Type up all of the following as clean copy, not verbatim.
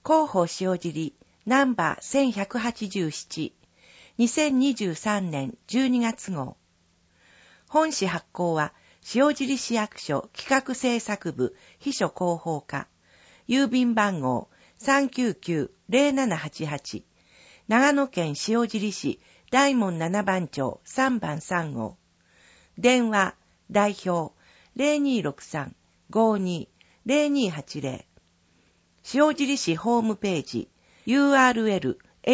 広報塩尻ナンバー1187 2023年12月号。本誌発行は塩尻市役所企画制作部秘書広報課、郵便番号 399-0788 長野県塩尻市大門7番町3番3号。電話代表 0263-52-0280。塩尻市ホームページ URL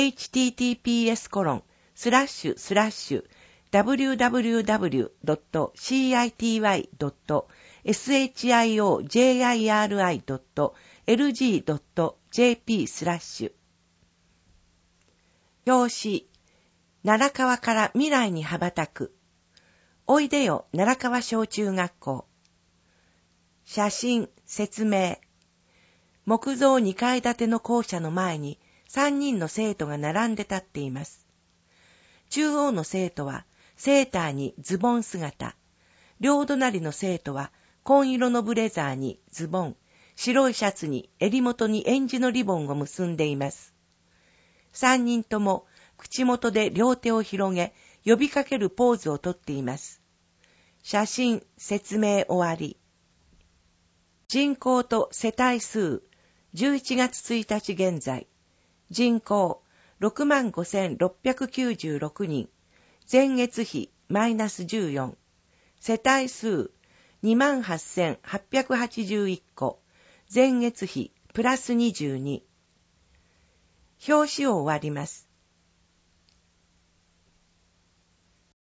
https://www.city.shiri.lg.jp/ 表紙、奈良川から未来に羽ばたく。おいでよ奈良川小中学校。写真、説明。木造2階建ての校舎の前に3人の生徒が並んで立っています。中央の生徒はセーターにズボン姿。両隣の生徒は紺色のブレザーにズボン、白いシャツに襟元にエンジのリボンを結んでいます。3人とも口元で両手を広げ、呼びかけるポーズをとっています。写真、説明終わり。人口と世帯数、11月1日現在。人口、65,696 人。前月比、マイナス14。世帯数、28,881 戸。前月比、プラス22。表紙を終わります。